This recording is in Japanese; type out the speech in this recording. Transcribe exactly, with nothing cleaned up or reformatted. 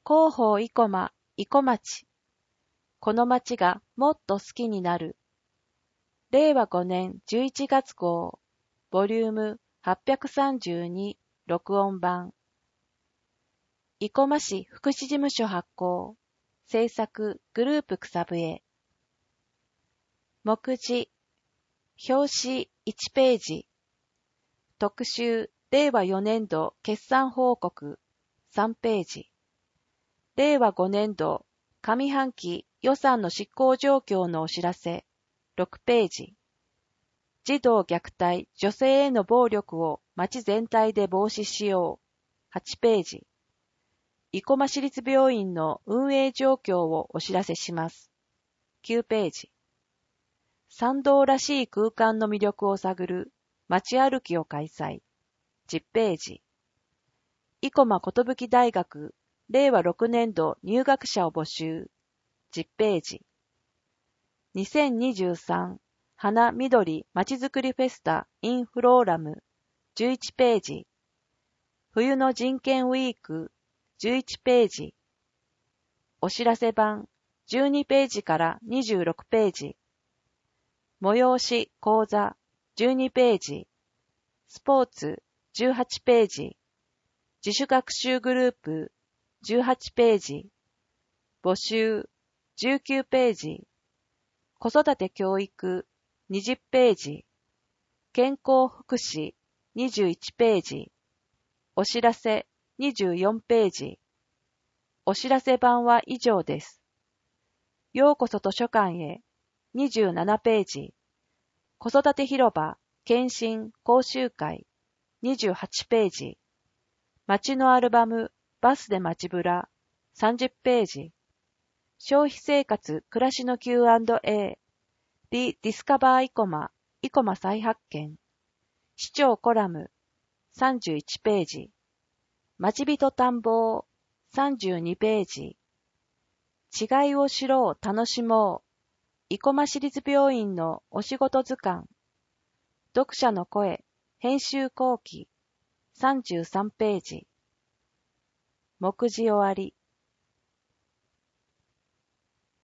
広報生駒、生駒町。この町がもっと好きになる。れいわごねんじゅういちがつ号、ボリュームはっぴゃくさんじゅうに、録音版。生駒市福祉事務所発行。制作グループ草笛。目次。表紙いちページ。特集れいわよねんど決算報告さんページ。れいわごねんど上半期予算の執行状況のお知らせろくページ。児童虐待、女性への暴力を町全体で防止しようはちページ。生駒市立病院の運営状況をお知らせしますきゅうページ。参道らしい空間の魅力を探る街歩きを開催じゅっページ。生駒寿大学れいわろくねんど入学者を募集じゅっページ。にせんにじゅうさん花緑まちづくりフェスタ in フローラムじゅういちページ。冬の人権ウィークじゅういちページ。お知らせ版じゅうにページからにじゅうろくページ。催し講座じゅうにページ。スポーツじゅうはちページ。自主学習グループじゅうはちページ。募集じゅうきゅうページ。子育て教育にじゅっページ。健康福祉にじゅういちページ。お知らせにじゅうよんページ。お知らせ版は以上です。ようこそ図書館へにじゅうななページ。子育て広場検診講習会にじゅうはちページ。街のアルバムバスで街ぶらさんじゅっページ。消費生活暮らしの キューアンドエー リディスカバー生駒生駒再発見市長コラムさんじゅういちページ。町人探訪さんじゅうにページ。違いを知ろう楽しもう生駒市立病院のお仕事図鑑読者の声編集後期さんじゅうさんページ。目次終わり。